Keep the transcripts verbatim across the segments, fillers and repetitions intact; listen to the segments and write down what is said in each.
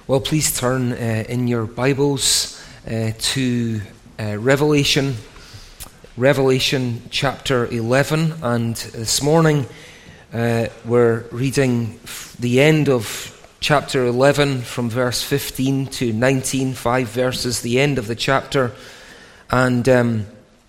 Well, please turn uh, in your Bibles uh, to uh, Revelation, Revelation chapter eleven, and this morning uh, we're reading the end of chapter eleven from verse fifteen to nineteen, five verses, the end of the chapter, and um,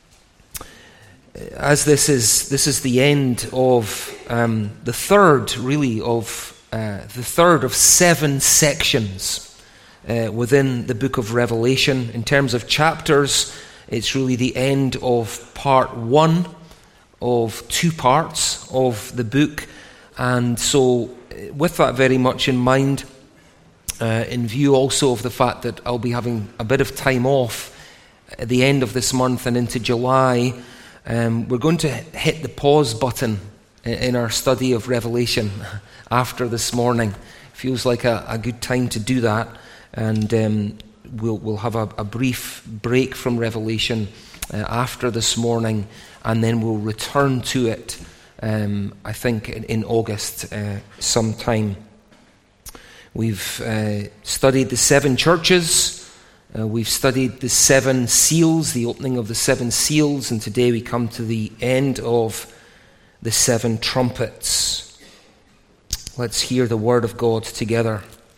as this is this is the end of um, the third, really, of Uh, the third of seven sections uh, within the book of Revelation. In terms of chapters, it's really the end of part one of two parts of the book. And so with that very much in mind, uh, in view also of the fact that I'll be having a bit of time off at the end of this month and into July, um, we're going to hit the pause button in our study of Revelation after this morning. Feels like a, a good time to do that, and um, we'll we'll have a, a brief break from Revelation uh, after this morning, and then we'll return to it. Um, I think in, in August uh, sometime. We've uh, studied the seven churches. Uh, we've studied the seven seals, the opening of the seven seals, and today we come to the end of the seven trumpets. Let's hear the word of God together.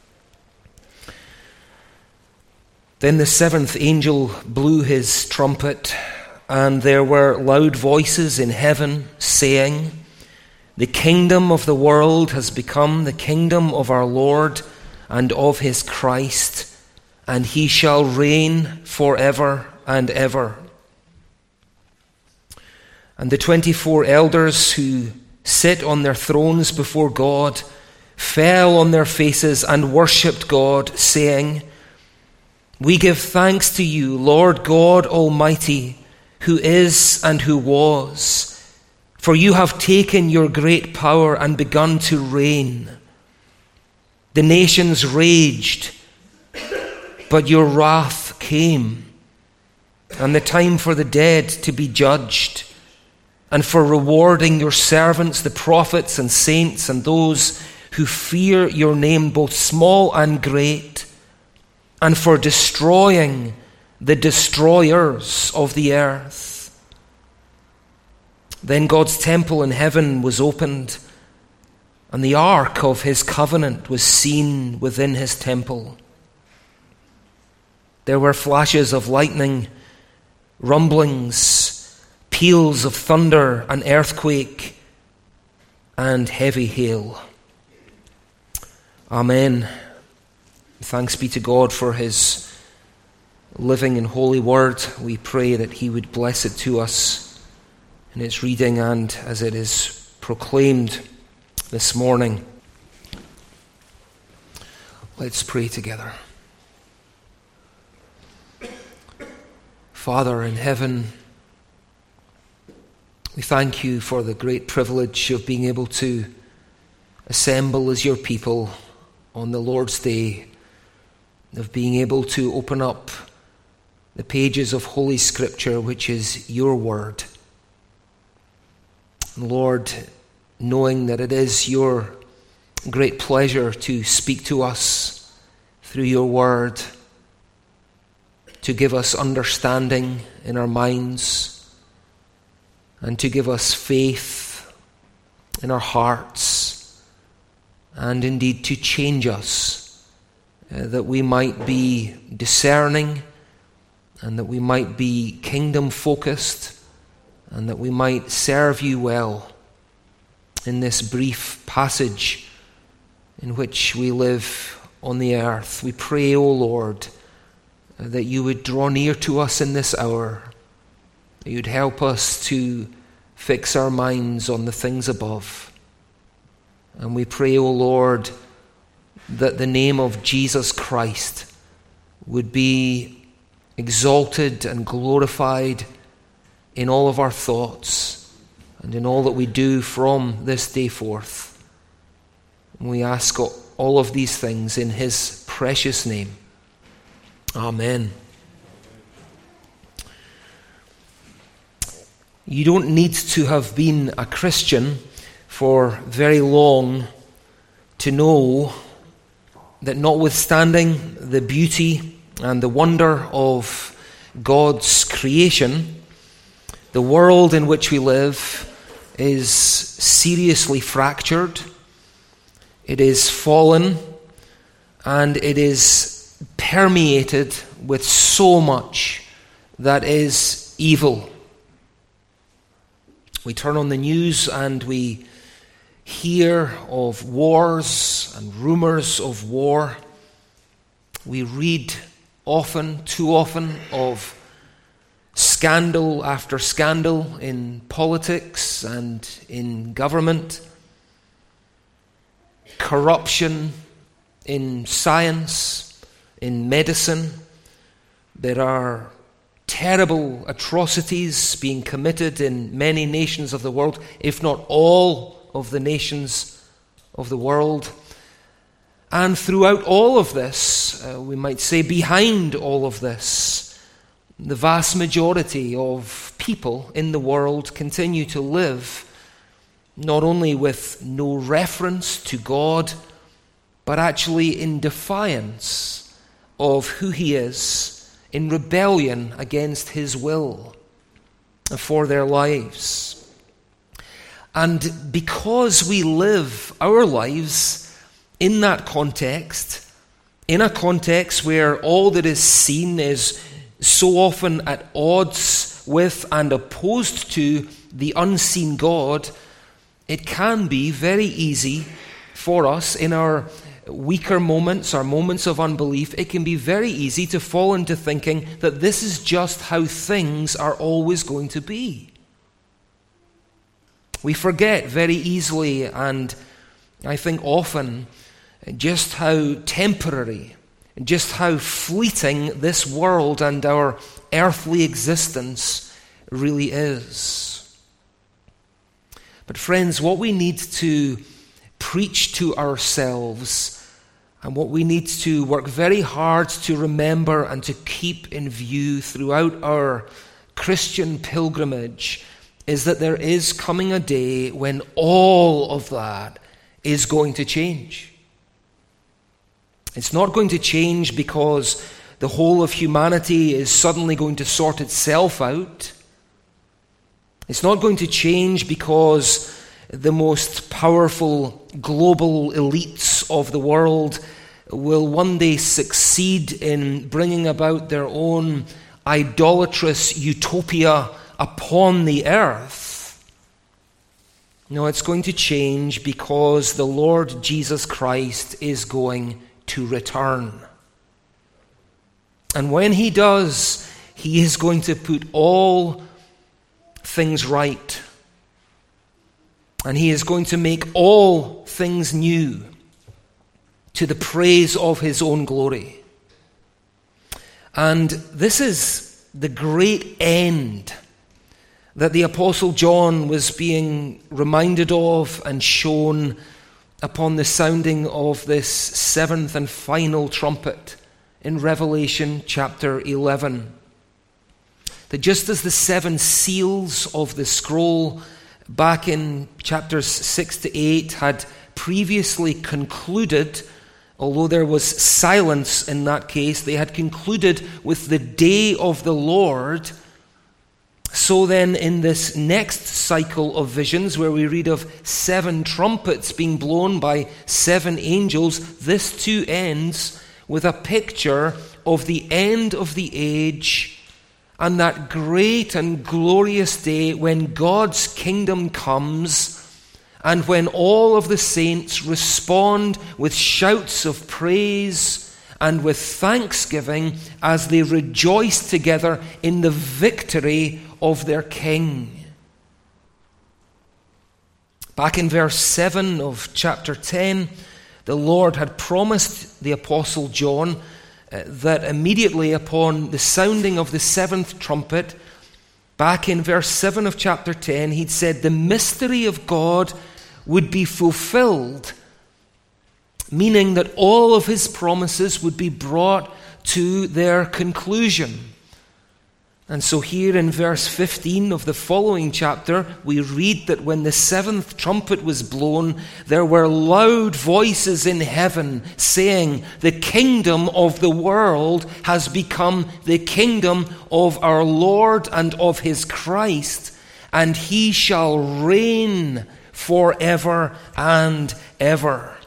Then the seventh angel blew his trumpet, and there were loud voices in heaven saying, "The kingdom of the world has become the kingdom of our Lord and of his Christ, and he shall reign forever and ever." And the twenty-four elders who sit on their thrones before God fell on their faces and worshipped God, saying, "We give thanks to you, Lord God Almighty, who is and who was, for you have taken your great power and begun to reign. The nations raged, but your wrath came, and the time for the dead to be judged, and for rewarding your servants, the prophets and saints, and those who fear your name, both small and great, and for destroying the destroyers of the earth." Then God's temple in heaven was opened, and the ark of his covenant was seen within his temple. There were flashes of lightning, rumblings, peals of thunder, an earthquake, and heavy hail. Amen. Thanks be to God for his living and holy word. We pray that he would bless it to us in its reading and as it is proclaimed this morning. Let's pray together. Father in heaven, we thank you for the great privilege of being able to assemble as your people on the Lord's Day, of being able to open up the pages of Holy Scripture, which is your word. And Lord, knowing that it is your great pleasure to speak to us through your word, to give us understanding in our minds, and to give us faith in our hearts, and indeed to change us, uh, that we might be discerning, and that we might be kingdom-focused, and that we might serve you well in this brief passage in which we live on the earth. We pray, O Lord, uh, that you would draw near to us in this hour, that you'd help us to fix our minds on the things above. And we pray, O Lord, that the name of Jesus Christ would be exalted and glorified in all of our thoughts and in all that we do from this day forth. And we ask all of these things in his precious name. Amen. You don't need to have been a Christian for very long to know that notwithstanding the beauty and the wonder of God's creation, the world in which we live is seriously fractured, it is fallen, and it is permeated with so much that is evil. We turn on the news and we hear of wars and rumors of war. We read often, too often, of scandal after scandal in politics and in government, corruption in science, in medicine. There are terrible atrocities being committed in many nations of the world, if not all of the nations of the world. And throughout all of this, uh, we might say behind all of this, the vast majority of people in the world continue to live not only with no reference to God, but actually in defiance of who He is, in rebellion against His will for their lives. And because we live our lives in that context, in a context where all that is seen is so often at odds with and opposed to the unseen God, it can be very easy for us in our weaker moments, our moments of unbelief, it can be very easy to fall into thinking that this is just how things are always going to be. We forget very easily, and I think often, just how temporary, just how fleeting this world and our earthly existence really is. But friends, what we need to preach to ourselves, and what we need to work very hard to remember and to keep in view throughout our Christian pilgrimage, is that there is coming a day when all of that is going to change. It's not going to change because the whole of humanity is suddenly going to sort itself out. It's not going to change because the most powerful global elites of the world will one day succeed in bringing about their own idolatrous utopia upon the earth. No, it's going to change because the Lord Jesus Christ is going to return. And when He does, He is going to put all things right. And He is going to make all things new to the praise of His own glory. And this is the great end that the Apostle John was being reminded of and shown upon the sounding of this seventh and final trumpet in Revelation chapter eleven. That just as the seven seals of the scroll back in chapters six to eight had previously concluded, although there was silence in that case, they had concluded with the day of the Lord. So then in this next cycle of visions, where we read of seven trumpets being blown by seven angels, this too ends with a picture of the end of the age and that great and glorious day when God's kingdom comes, and when all of the saints respond with shouts of praise and with thanksgiving as they rejoice together in the victory of their King. Back in verse seven of chapter ten, the Lord had promised the Apostle John uh, that immediately upon the sounding of the seventh trumpet, back in verse seven of chapter ten, He'd said the mystery of God would be fulfilled, meaning that all of His promises would be brought to their conclusion. And so here in verse fifteen of the following chapter, we read that when the seventh trumpet was blown, there were loud voices in heaven saying, "The kingdom of the world has become the kingdom of our Lord and of his Christ, and he shall reign forever and ever."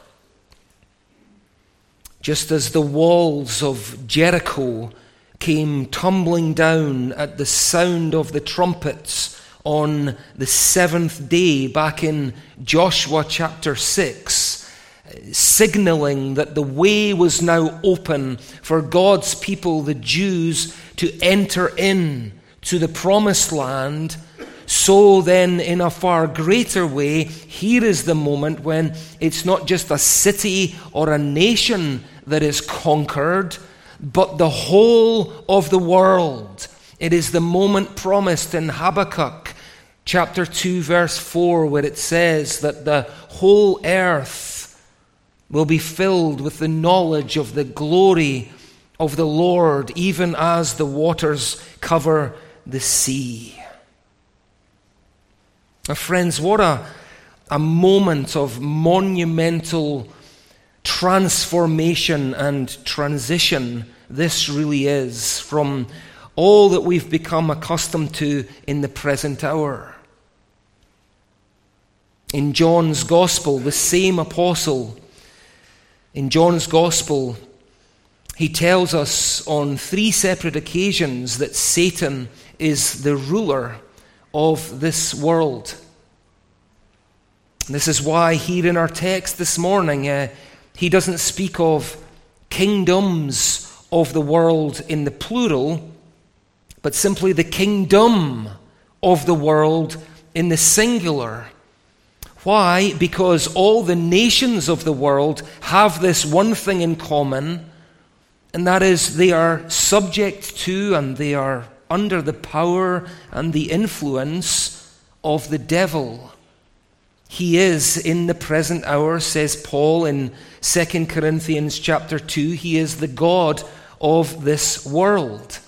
Just as the walls of Jericho came tumbling down at the sound of the trumpets on the seventh day back in Joshua chapter six, signaling that the way was now open for God's people, the Jews, to enter in to the promised land. So then, in a far greater way, here is the moment when it's not just a city or a nation that is conquered, but the whole of the world. It is the moment promised in Habakkuk chapter two, verse four, where it says that the whole earth will be filled with the knowledge of the glory of the Lord, even as the waters cover the sea. Now, friends, what a, a moment of monumental transformation and transition this really is from all that we've become accustomed to in the present hour. In John's Gospel, the same apostle, in John's Gospel, he tells us on three separate occasions that Satan is the ruler of this world. This is why here in our text this morning, uh, he doesn't speak of kingdoms of the world in the plural, but simply the kingdom of the world in the singular. Why? Because all the nations of the world have this one thing in common, and that is they are subject to and they are under the power and the influence of the devil. He is in the present hour, says Paul in Second Corinthians chapter two, he is the God of this world.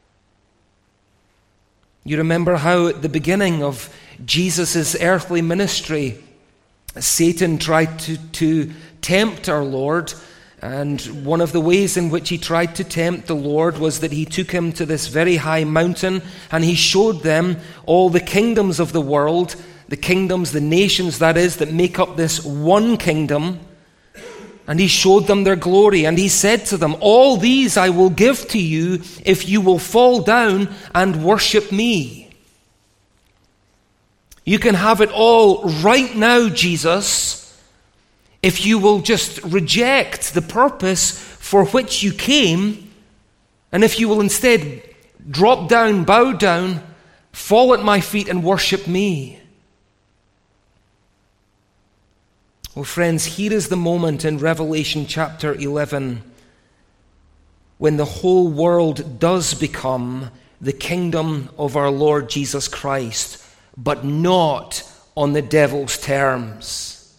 You remember how at the beginning of Jesus' earthly ministry, Satan tried to, to tempt our Lord, and one of the ways in which he tried to tempt the Lord was that he took him to this very high mountain and he showed them all the kingdoms of the world, the kingdoms, the nations, that is, that make up this one kingdom. And he showed them their glory. And he said to them, "All these I will give to you if you will fall down and worship me." You can have it all right now, Jesus, if you will just reject the purpose for which you came, and if you will instead drop down, bow down, fall at my feet and worship me. Well, friends, here is the moment in Revelation chapter eleven when the whole world does become the kingdom of our Lord Jesus Christ, but not on the devil's terms,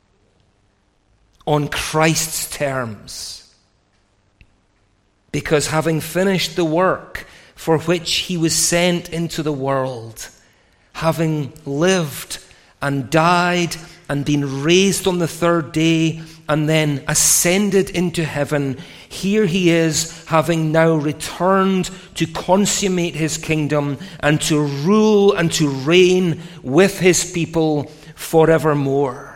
on Christ's terms. Because having finished the work for which he was sent into the world, having lived and died and been raised on the third day, and then ascended into heaven, here he is, having now returned to consummate his kingdom and to rule and to reign with his people forevermore.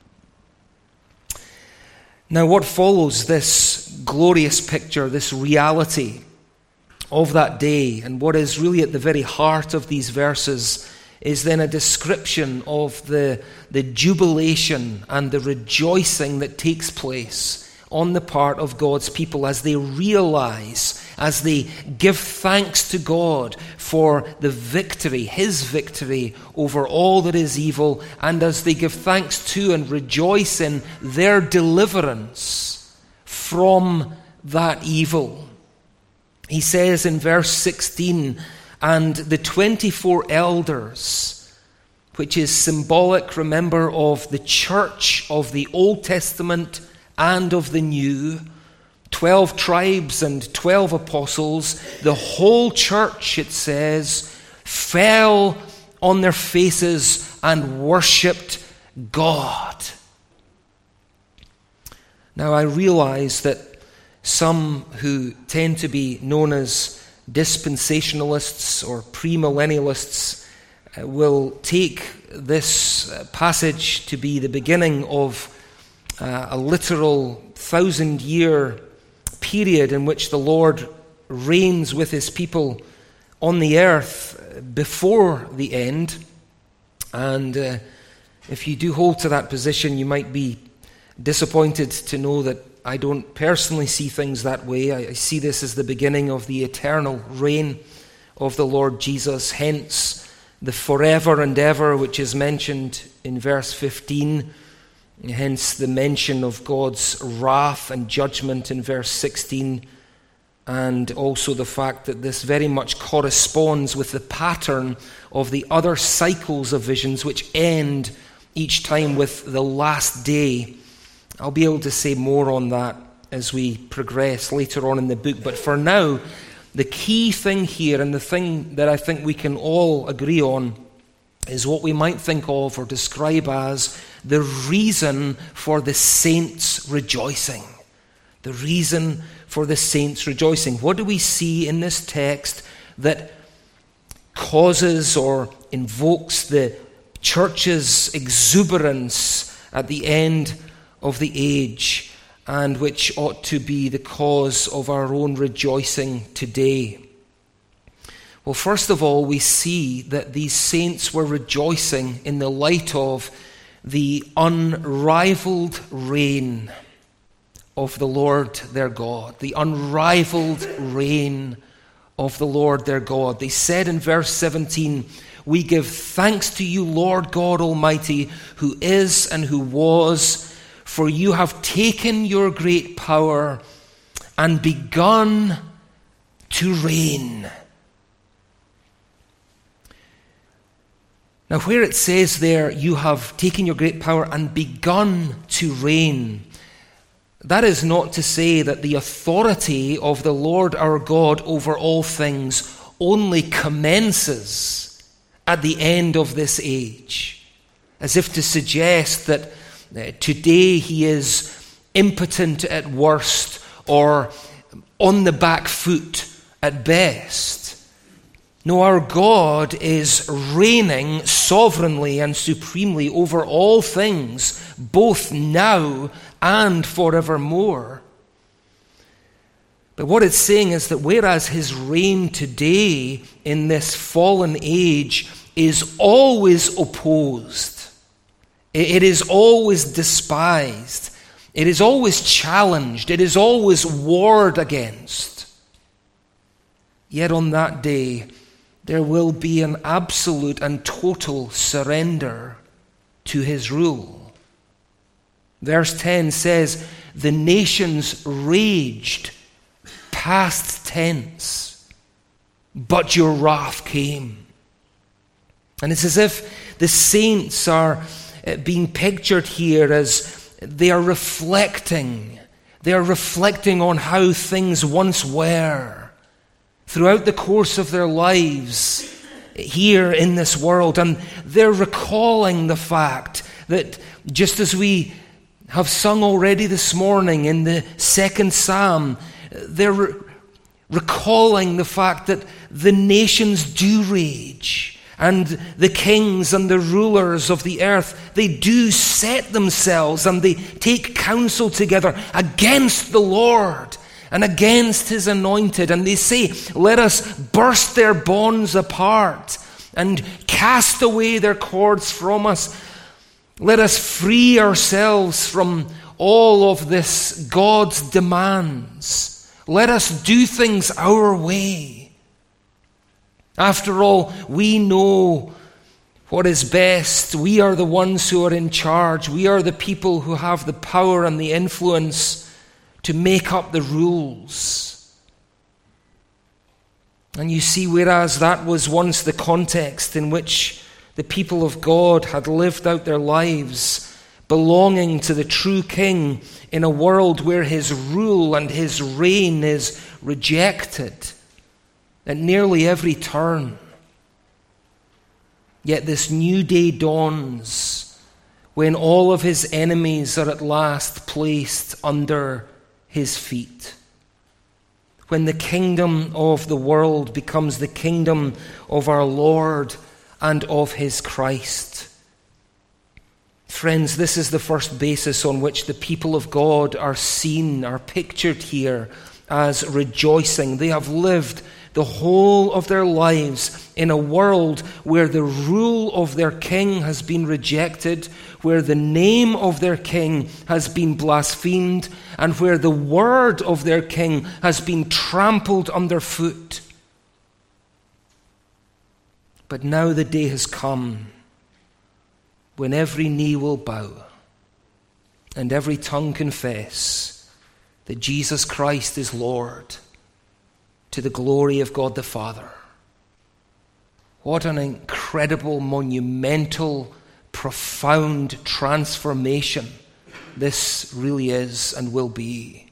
Now, what follows this glorious picture, this reality of that day, and what is really at the very heart of these verses, is then a description of the, the jubilation and the rejoicing that takes place on the part of God's people as they realize, as they give thanks to God for the victory, his victory over all that is evil, and as they give thanks to and rejoice in their deliverance from that evil. He says in verse sixteen, "And the twenty-four elders," which is symbolic, remember, of the church of the Old Testament and of the New, twelve tribes and twelve apostles, the whole church, it says, fell on their faces and worshipped God. Now, I realize that some who tend to be known as dispensationalists or premillennialists uh, will take this uh, passage to be the beginning of uh, a literal thousand-year period in which the Lord reigns with his people on the earth before the end. And uh, if you do hold to that position, you might be disappointed to know that I don't personally see things that way. I, I see this as the beginning of the eternal reign of the Lord Jesus, hence the forever and ever which is mentioned in verse fifteen, hence the mention of God's wrath and judgment in verse sixteen, and also the fact that this very much corresponds with the pattern of the other cycles of visions which end each time with the last day. I'll be able to say more on that as we progress later on in the book. But for now, the key thing here, and the thing that I think we can all agree on, is what we might think of or describe as the reason for the saints rejoicing. The reason for the saints rejoicing. What do we see in this text that causes or invokes the church's exuberance at the end of the age, and which ought to be the cause of our own rejoicing today? Well, first of all, we see that these saints were rejoicing in the light of the unrivaled reign of the Lord their God. The unrivaled reign of the Lord their God. They said in verse seventeen, "We give thanks to you, Lord God Almighty, who is and who was, for you have taken your great power and begun to reign." Now, where it says there, "you have taken your great power and begun to reign," that is not to say that the authority of the Lord our God over all things only commences at the end of this age, as if to suggest that Uh, today he is impotent at worst or on the back foot at best. No, our God is reigning sovereignly and supremely over all things, both now and forevermore. But what it's saying is that whereas his reign today in this fallen age is always opposed, it is always despised, it is always challenged, it is always warred against, yet on that day there will be an absolute and total surrender to his rule. Verse ten says, "The nations raged," past tense, "but your wrath came." And it's as if the saints are being pictured here as they are reflecting. They are reflecting on how things once were throughout the course of their lives here in this world. And they're recalling the fact that, just as we have sung already this morning in the second psalm, they're re- recalling the fact that the nations do rage. And the kings and the rulers of the earth, they do set themselves and they take counsel together against the Lord and against his anointed. And they say, "Let us burst their bonds apart and cast away their cords from us. Let us free ourselves from all of this God's demands. Let us do things our way. After all, we know what is best. We are the ones who are in charge. We are the people who have the power and the influence to make up the rules." And you see, whereas that was once the context in which the people of God had lived out their lives belonging to the true King in a world where his rule and his reign is rejected at nearly every turn. Yet this new day dawns when all of his enemies are at last placed under his feet. When the kingdom of the world becomes the kingdom of our Lord and of his Christ. Friends, this is the first basis on which the people of God are seen, are pictured here as rejoicing. They have lived the whole of their lives in a world where the rule of their king has been rejected, where the name of their king has been blasphemed, and where the word of their king has been trampled underfoot. But now the day has come when every knee will bow and every tongue confess that Jesus Christ is Lord, to the glory of God the Father. What an incredible, monumental, profound transformation this really is and will be.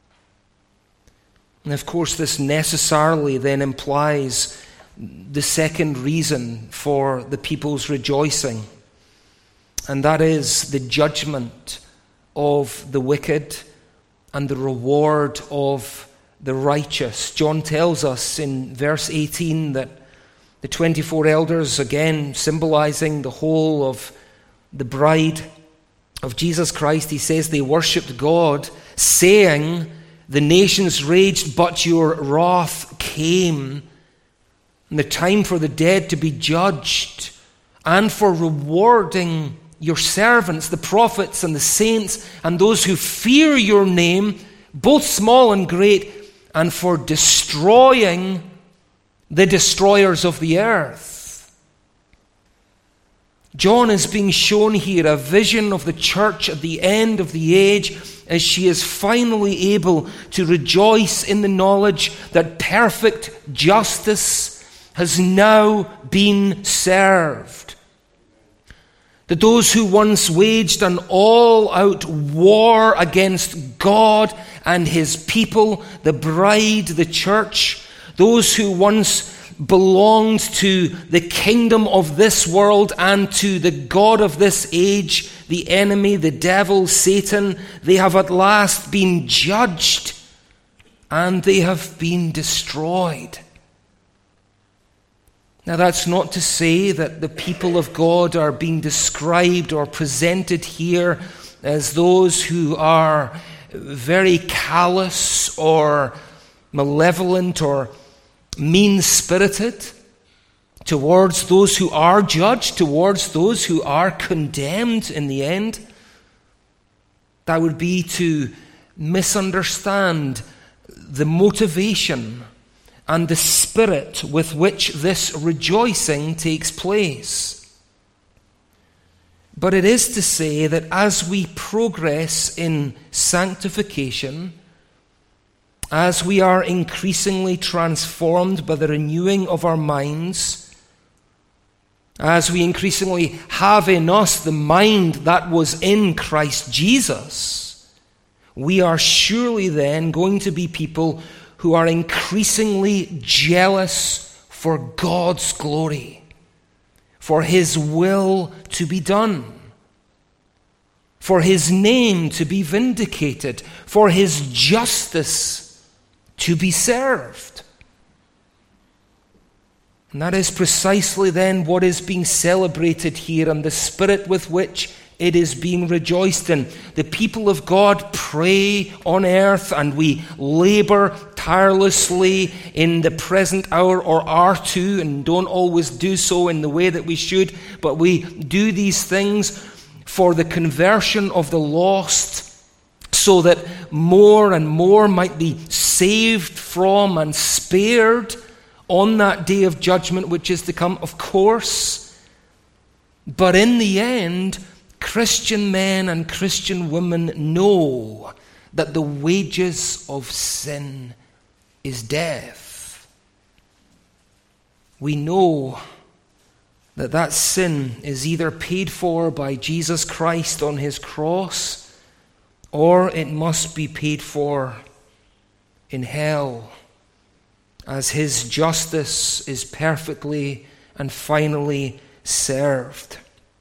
And of course, this necessarily then implies the second reason for the people's rejoicing, and that is the judgment of the wicked and the reward of the righteous. John tells us in verse eighteen that the twenty-four elders, again symbolizing the whole of the bride of Jesus Christ, he says they worshipped God, saying, "The nations raged, but your wrath came, and the time for the dead to be judged, and for rewarding your servants, the prophets and the saints, and those who fear your name, both small and great, and for destroying the destroyers of the earth." John is being shown here a vision of the church at the end of the age, as she is finally able to rejoice in the knowledge that perfect justice has now been served. That those who once waged an all-out war against God and his people, the bride, the church, those who once belonged to the kingdom of this world and to the god of this age, the enemy, the devil, Satan, they have at last been judged and they have been destroyed. Now, that's not to say that the people of God are being described or presented here as those who are very callous or malevolent or mean-spirited towards those who are judged, towards those who are condemned in the end. That would be to misunderstand the motivation and the spirit with which this rejoicing takes place. But it is to say that as we progress in sanctification, as we are increasingly transformed by the renewing of our minds, as we increasingly have in us the mind that was in Christ Jesus, we are surely then going to be people who are increasingly jealous for God's glory, for his will to be done, for his name to be vindicated, for his justice to be served. And that is precisely then what is being celebrated here, and the spirit with which it is being rejoiced in. The people of God pray on earth, and we labor tirelessly in the present hour, or are to, and don't always do so in the way that we should, but we do these things for the conversion of the lost, so that more and more might be saved from and spared on that day of judgment which is to come, of course. But in the end, Christian men and Christian women know that the wages of sin is death. We know that that sin is either paid for by Jesus Christ on his cross, or it must be paid for in hell, as his justice is perfectly and finally served.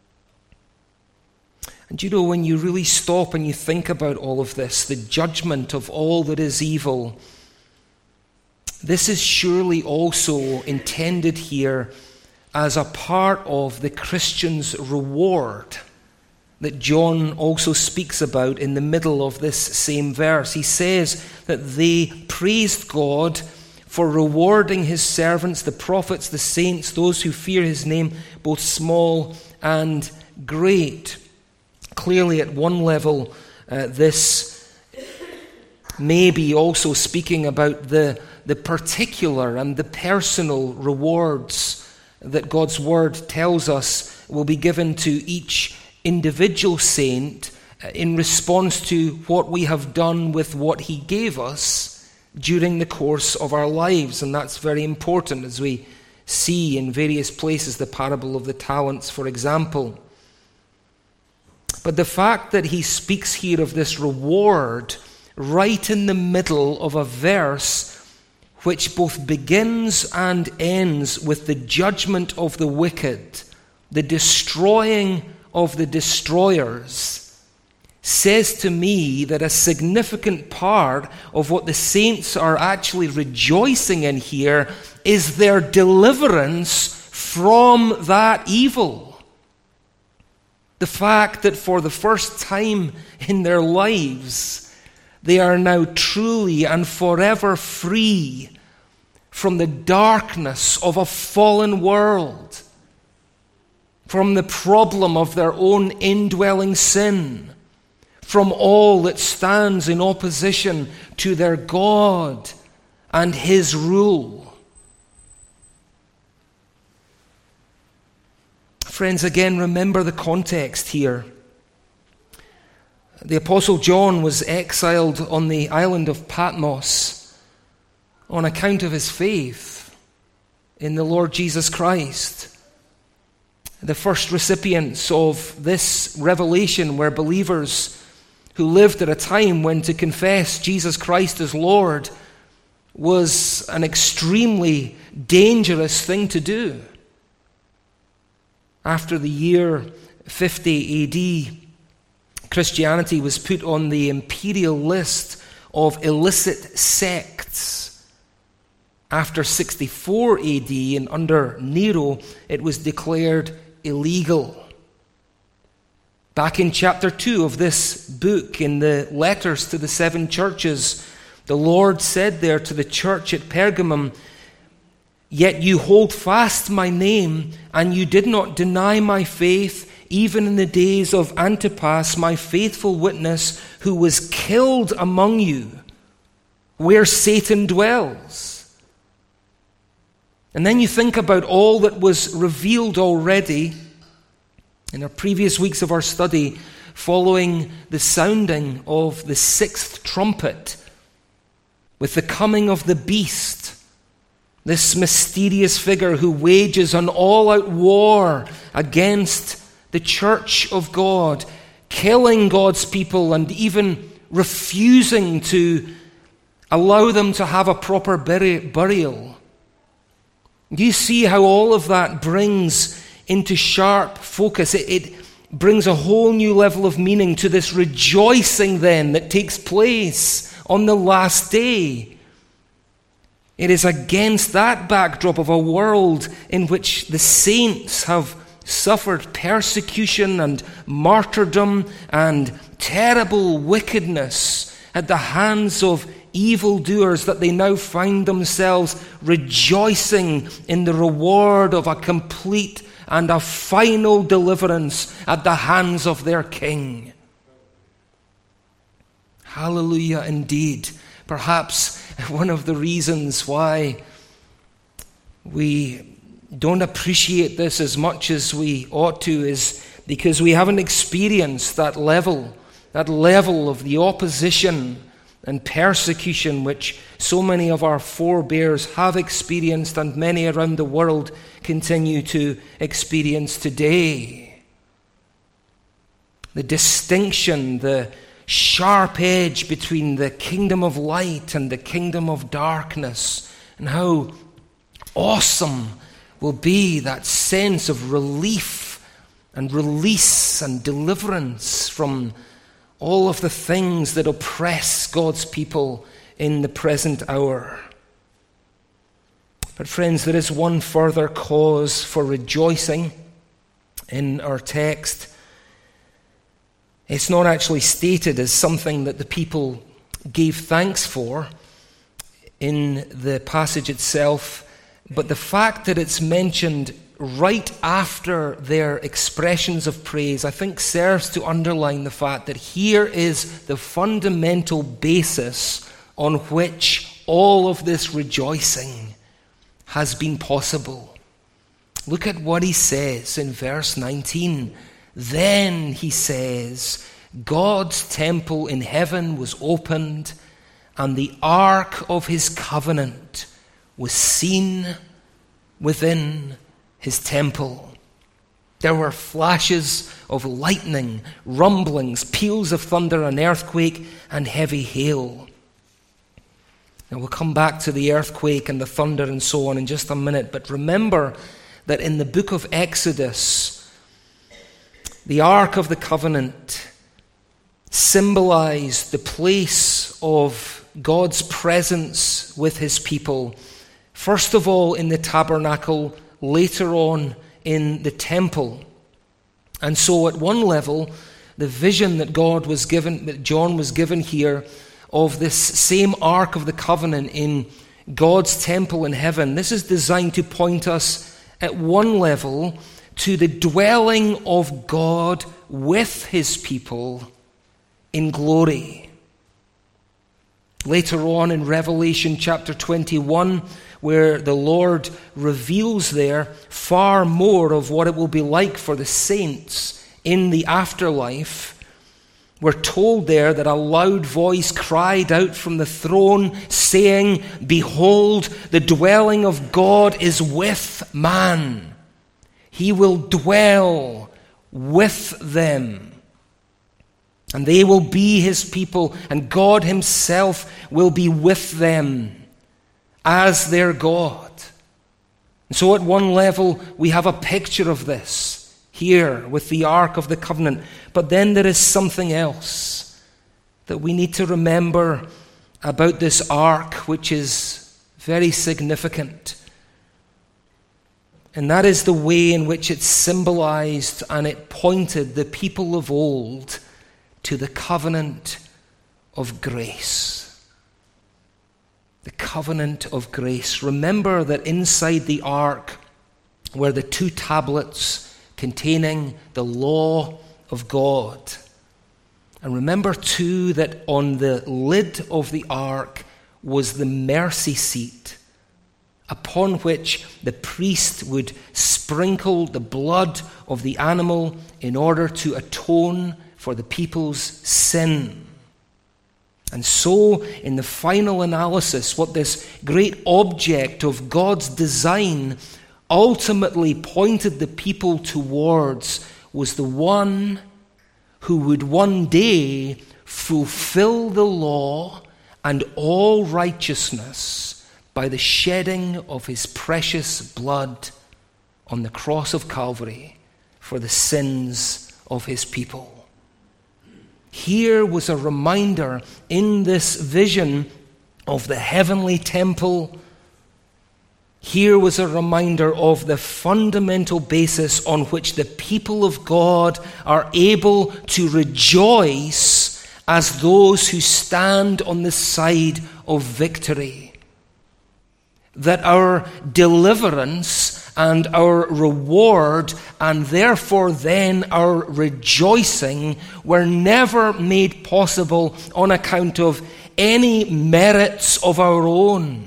And you know, when you really stop and you think about all of this, the judgment of all that is evil, this is surely also intended here as a part of the Christian's reward that John also speaks about in the middle of this same verse. He says that they praised God for rewarding his servants, the prophets, the saints, those who fear his name, both small and great. Clearly, at one level, uh, this may be also speaking about the, the particular and the personal rewards that God's word tells us will be given to each individual saint in response to what we have done with what he gave us during the course of our lives. And that's very important, as we see in various places the parable of the talents, for example. But the fact that he speaks here of this reward right in the middle of a verse which both begins and ends with the judgment of the wicked, the destroying of the destroyers, says to me that a significant part of what the saints are actually rejoicing in here is their deliverance from that evil. The fact that for the first time in their lives, they are now truly and forever free from the darkness of a fallen world, from the problem of their own indwelling sin, from all that stands in opposition to their God and his rule. Friends, again, remember the context here. The Apostle John was exiled on the island of Patmos on account of his faith in the Lord Jesus Christ. The first recipients of this revelation were believers who lived at a time when to confess Jesus Christ as Lord was an extremely dangerous thing to do. After the year fifty A D, Christianity was put on the imperial list of illicit sects. After sixty-four A D and under Nero, it was declared illegal. Back in chapter two of this book, in the letters to the seven churches, the Lord said there to the church at Pergamum, "Yet you hold fast my name, and you did not deny my faith, even in the days of Antipas, my faithful witness, who was killed among you, where Satan dwells." And then you think about all that was revealed already in our previous weeks of our study, following the sounding of the sixth trumpet, with the coming of the beast, this mysterious figure who wages an all-out war against the church of God, killing God's people and even refusing to allow them to have a proper burial. Do you see how all of that brings into sharp focus? It, it brings a whole new level of meaning to this rejoicing then that takes place on the last day. It is against that backdrop of a world in which the saints have suffered persecution and martyrdom and terrible wickedness at the hands of evildoers that they now find themselves rejoicing in the reward of a complete and a final deliverance at the hands of their King. Hallelujah indeed. Perhaps one of the reasons why we don't appreciate this as much as we ought to is because we haven't experienced that level, that level of the opposition and persecution which so many of our forebears have experienced and many around the world continue to experience today. The distinction, the sharp edge between the kingdom of light and the kingdom of darkness, and how awesome will be that sense of relief and release and deliverance from all of the things that oppress God's people in the present hour. But friends, there is one further cause for rejoicing in our text. It's not actually stated as something that the people gave thanks for in the passage itself, but the fact that it's mentioned right after their expressions of praise, I think serves to underline the fact that here is the fundamental basis on which all of this rejoicing has been possible. Look at what he says in verse nineteen. Then, he says, God's temple in heaven was opened, and the ark of his covenant was seen within his temple. There were flashes of lightning, rumblings, peals of thunder, an earthquake, and heavy hail. Now we'll come back to the earthquake and the thunder and so on in just a minute, but remember that in the book of Exodus, the Ark of the Covenant symbolized the place of God's presence with his people, first of all in the tabernacle, later on in the temple. And so at one level, the vision that God was given, that John was given here, of this same Ark of the Covenant in God's temple in heaven, this is designed to point us at one level to the dwelling of God with his people in glory. Later on in Revelation chapter twenty-one, where the Lord reveals there far more of what it will be like for the saints in the afterlife, we're told there that a loud voice cried out from the throne, saying, "Behold, the dwelling of God is with man. He will dwell with them, and they will be his people, and God himself will be with them as their God." And so at one level, we have a picture of this here with the Ark of the Covenant. But then there is something else that we need to remember about this Ark, which is very significant. And that is the way in which it symbolized and it pointed the people of old to the covenant of grace. The covenant of grace. Remember that inside the ark were the two tablets containing the law of God. And remember too that on the lid of the ark was the mercy seat, upon which the priest would sprinkle the blood of the animal in order to atone for the people's sin. And so, in the final analysis, what this great object of God's design ultimately pointed the people towards was the one who would one day fulfill the law and all righteousness by the shedding of his precious blood on the cross of Calvary for the sins of his people. Here was a reminder in this vision of the heavenly temple. Here was a reminder of the fundamental basis on which the people of God are able to rejoice as those who stand on the side of victory. That our deliverance and our reward, and therefore then our rejoicing, were never made possible on account of any merits of our own.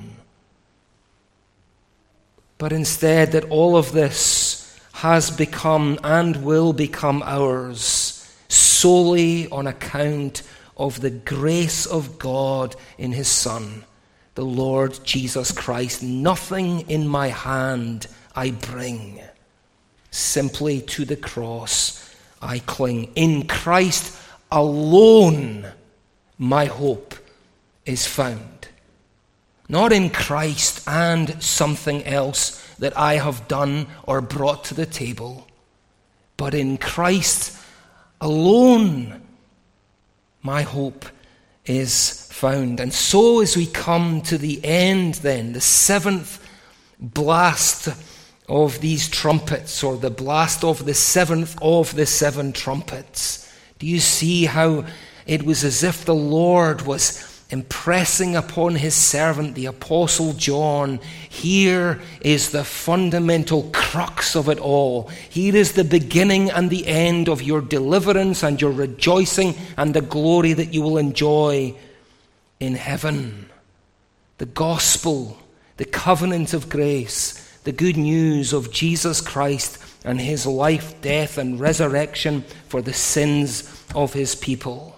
But instead that all of this has become and will become ours solely on account of the grace of God in his Son, the Lord Jesus Christ. Nothing in my hand I bring. Simply to the cross I cling. In Christ alone my hope is found. Not in Christ and something else that I have done or brought to the table, but in Christ alone my hope is found. And so as we come to the end then, the seventh blast of these trumpets, or the blast of the seventh of the seven trumpets, do you see how it was as if the Lord was impressing upon his servant, the Apostle John, here is the fundamental crux of it all. Here is the beginning and the end of your deliverance and your rejoicing and the glory that you will enjoy in heaven. The gospel, the covenant of grace, the good news of Jesus Christ and his life, death, and resurrection for the sins of his people.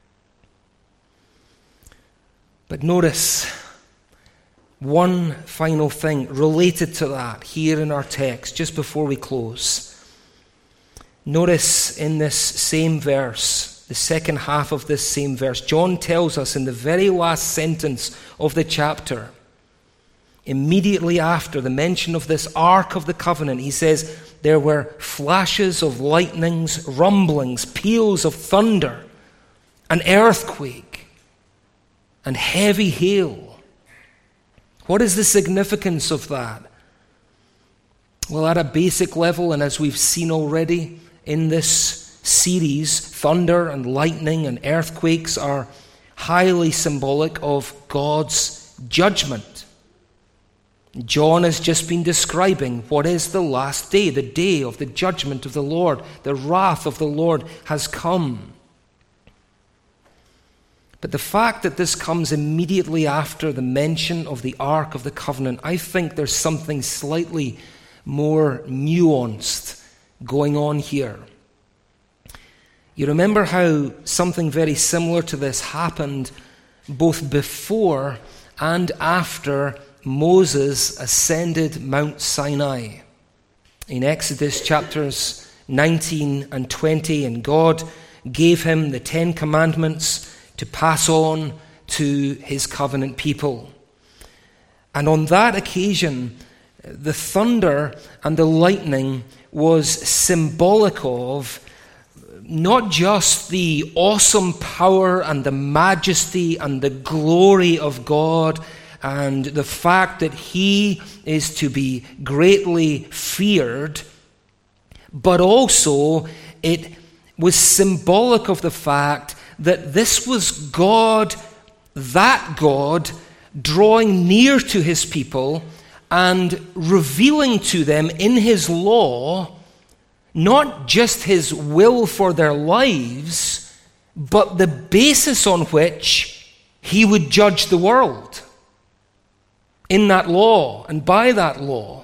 But notice one final thing related to that here in our text, just before we close. Notice in this same verse, the second half of this same verse, John tells us in the very last sentence of the chapter, immediately after the mention of this Ark of the Covenant, he says, there were flashes of lightnings, rumblings, peals of thunder, an earthquake, and heavy hail. What is the significance of that? Well, at a basic level, and as we've seen already in this series, thunder and lightning and earthquakes are highly symbolic of God's judgment. John has just been describing what is the last day, the day of the judgment of the Lord. The wrath of the Lord has come. But the fact that this comes immediately after the mention of the Ark of the Covenant, I think there's something slightly more nuanced going on here. You remember how something very similar to this happened both before and after Moses ascended Mount Sinai. In Exodus chapters nineteen and twenty, and God gave him the Ten Commandments to pass on to his covenant people. And on that occasion, the thunder and the lightning was symbolic of not just the awesome power and the majesty and the glory of God and the fact that he is to be greatly feared, but also it was symbolic of the fact that this was God, that God, drawing near to his people and revealing to them in his law not just his will for their lives, but the basis on which he would judge the world in that law and by that law.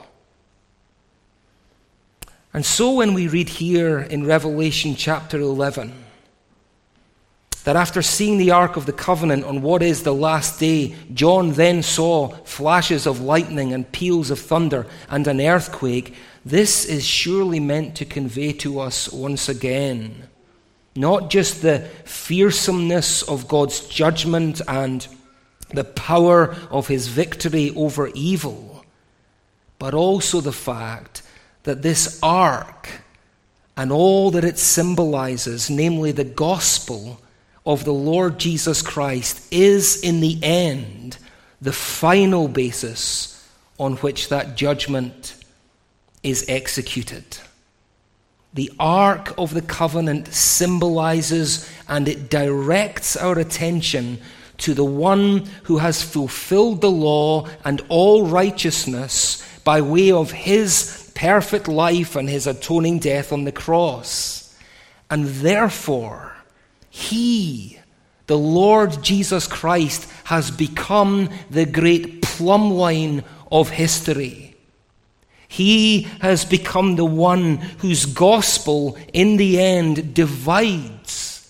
And so when we read here in Revelation chapter eleven, that after seeing the Ark of the Covenant on what is the last day, John then saw flashes of lightning and peals of thunder and an earthquake, this is surely meant to convey to us once again not just the fearsomeness of God's judgment and the power of his victory over evil, but also the fact that this ark and all that it symbolizes, namely the gospel of the Lord Jesus Christ, is in the end the final basis on which that judgment is executed. The Ark of the Covenant symbolizes and it directs our attention to the one who has fulfilled the law and all righteousness by way of his perfect life and his atoning death on the cross. And therefore, he, the Lord Jesus Christ, has become the great plumb line of history. He has become the one whose gospel, in the end, divides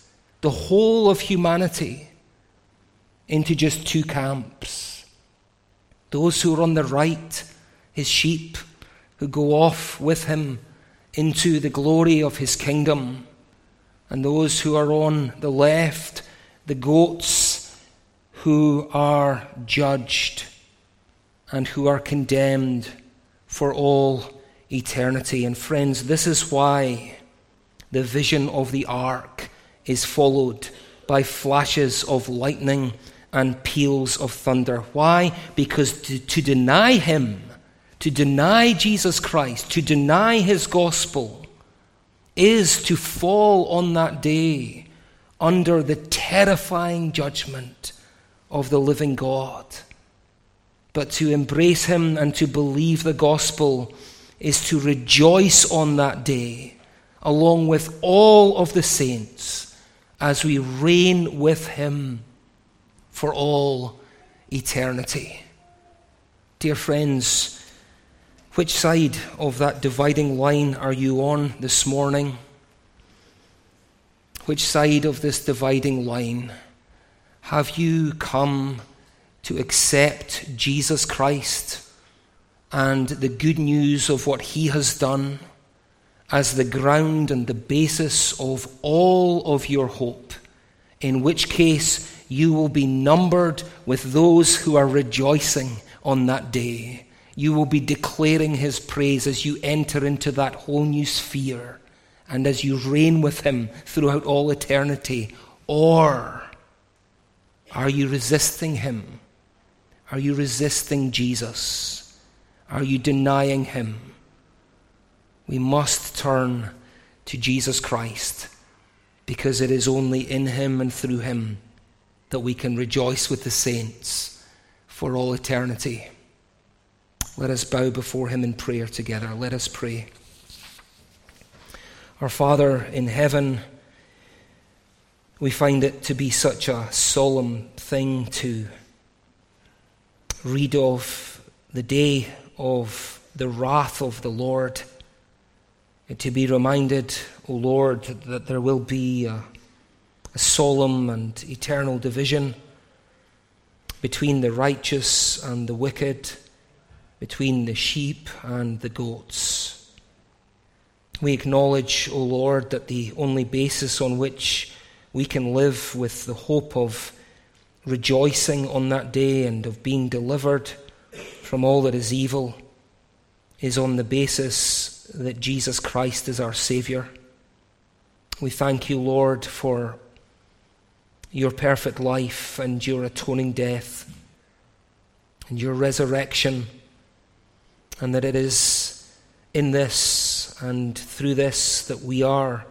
the whole of humanity into just two camps. Those who are on the right, his sheep, who go off with him into the glory of his kingdom, and those who are on the left, the goats, who are judged and who are condemned for all eternity. And friends, this is why the vision of the ark is followed by flashes of lightning and peals of thunder. Why? Because to, to deny him, to deny Jesus Christ, to deny his gospel, is to fall on that day under the terrifying judgment of the living God. But to embrace him and to believe the gospel is to rejoice on that day, along with all of the saints, as we reign with him for all eternity. Dear friends, which side of that dividing line are you on this morning? Which side of this dividing line have you come to accept Jesus Christ and the good news of what he has done as the ground and the basis of all of your hope, in which case you will be numbered with those who are rejoicing on that day. You will be declaring his praise as you enter into that whole new sphere and as you reign with him throughout all eternity. Or are you resisting him? Are you resisting Jesus? Are you denying him? We must turn to Jesus Christ, because it is only in him and through him that we can rejoice with the saints for all eternity. Let us bow before him in prayer together. Let us pray. Our Father in heaven, we find it to be such a solemn thing to read of the day of the wrath of the Lord, and to be reminded, O Lord, that there will be a, a solemn and eternal division between the righteous and the wicked, between the sheep and the goats. We acknowledge, O Lord, that the only basis on which we can live with the hope of rejoicing on that day and of being delivered from all that is evil is on the basis that Jesus Christ is our Savior. We thank you, Lord, for your perfect life and your atoning death and your resurrection, and that it is in this and through this that we are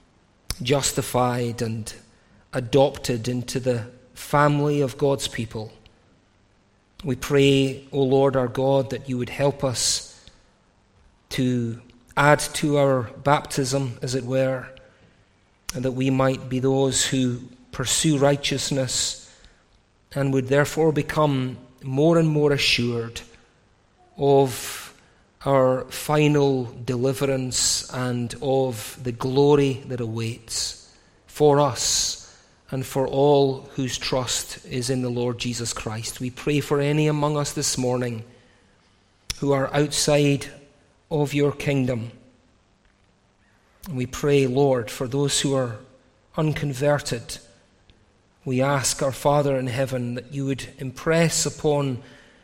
justified and adopted into the family of God's people. We pray, O Lord our God, that you would help us to add to our baptism, as it were, and that we might be those who pursue righteousness and would therefore become more and more assured of our final deliverance and of the glory that awaits for us and for all whose trust is in the Lord Jesus Christ. We pray for any among us this morning who are outside of your kingdom. We pray, Lord, for those who are unconverted. We ask our Father in heaven that you would impress upon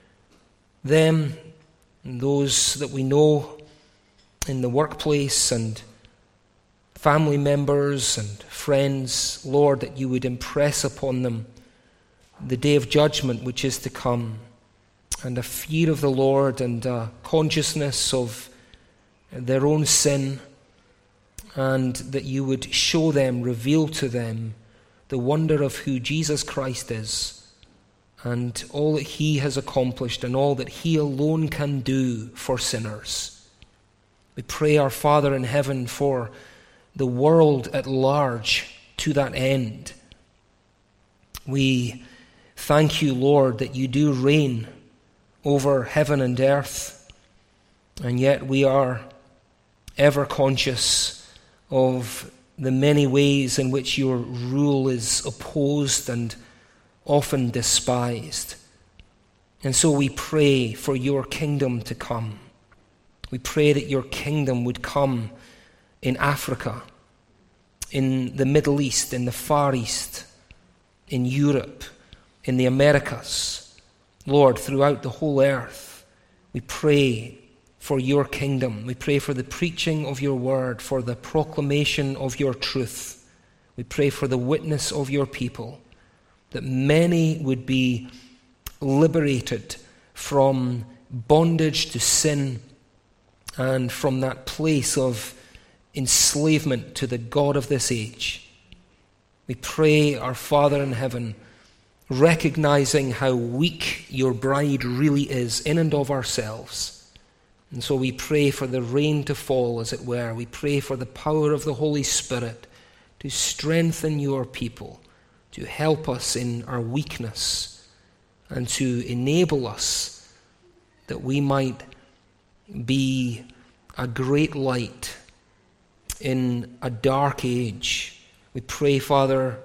them and those that we know in the workplace and family members and friends, Lord, that you would impress upon them the day of judgment which is to come, and a fear of the Lord and a consciousness of their own sin, and that you would show them, reveal to them the wonder of who Jesus Christ is and all that he has accomplished and all that he alone can do for sinners. We pray, our Father in heaven, for the world at large to that end. We thank you, Lord, that you do reign over heaven and earth, and yet we are ever conscious of the many ways in which your rule is opposed and often despised. And so we pray for your kingdom to come. We pray that your kingdom would come in Africa, in the Middle East, in the Far East, in Europe, in the Americas, Lord, throughout the whole earth. We pray for your kingdom. We pray for the preaching of your word, for the proclamation of your truth. We pray for the witness of your people, that many would be liberated from bondage to sin and from that place of enslavement to the God of this age. We pray, our Father in heaven, recognizing how weak your bride really is in and of ourselves. And so we pray for the rain to fall, as it were. We pray for the power of the Holy Spirit to strengthen your people, to help us in our weakness, and to enable us that we might be a great light in a dark age. We pray, Father,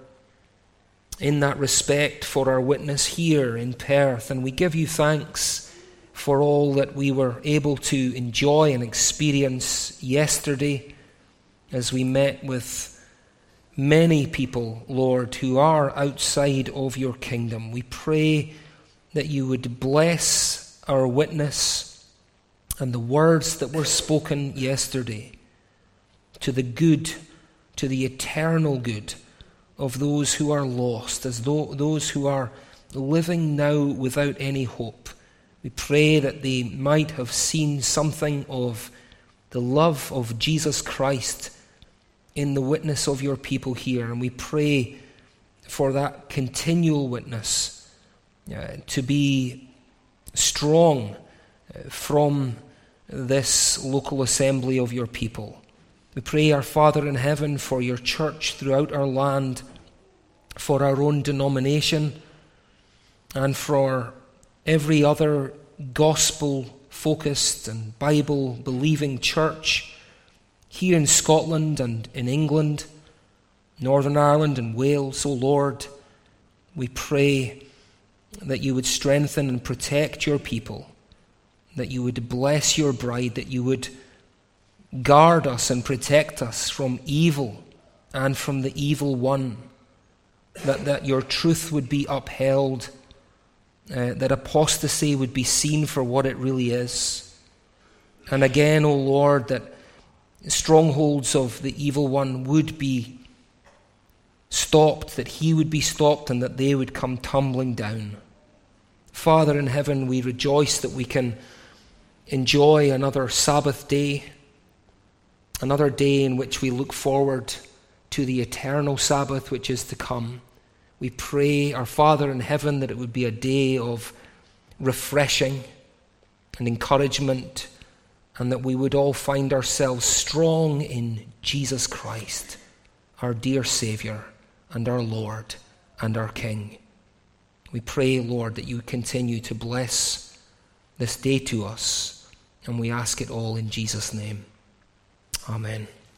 in that respect for our witness here in Perth, and we give you thanks for all that we were able to enjoy and experience yesterday as we met with many people, Lord, who are outside of your kingdom. We pray that you would bless our witness and the words that were spoken yesterday to the good, to the eternal good of those who are lost, as though those who are living now without any hope. We pray that they might have seen something of the love of Jesus Christ in the witness of your people here. And we pray for that continual witness uh, to be strong uh, from this local assembly of your people. We pray, our Father in heaven, for your church throughout our land, for our own denomination, and for every other gospel-focused and Bible-believing church here in Scotland and in England, Northern Ireland and Wales. O Lord, we pray that you would strengthen and protect your people, that you would bless your bride, that you would guard us and protect us from evil and from the evil one, that, that your truth would be upheld, uh, that apostasy would be seen for what it really is. And again, O Lord, that strongholds of the evil one would be stopped, that he would be stopped, and that they would come tumbling down. Father in heaven, we rejoice that we can enjoy another Sabbath day, another day in which we look forward to the eternal Sabbath which is to come. We pray, our Father in heaven, that it would be a day of refreshing and encouragement, and that we would all find ourselves strong in Jesus Christ, our dear Savior and our Lord and our King. We pray, Lord, that you would continue to bless this day to us, and we ask it all in Jesus' name. Amen.